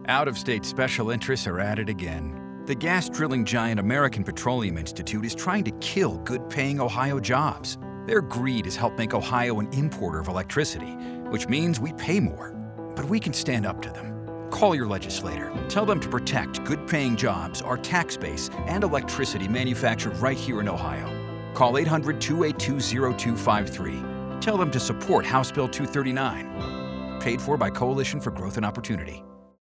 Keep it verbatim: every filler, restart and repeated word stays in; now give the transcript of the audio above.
Out-of-state special interests are at it again. The gas drilling giant American Petroleum Institute is trying to kill good-paying Ohio jobs. Their greed has helped make Ohio an importer of electricity, which means we pay more. But we can stand up to them. Call your legislator. Tell them to protect good-paying jobs, our tax base, and electricity manufactured right here in Ohio. Call eight hundred, two eight two, zero two five three. Tell them to support House Bill two thirty-nine. Paid for by Coalition for Growth and Opportunity.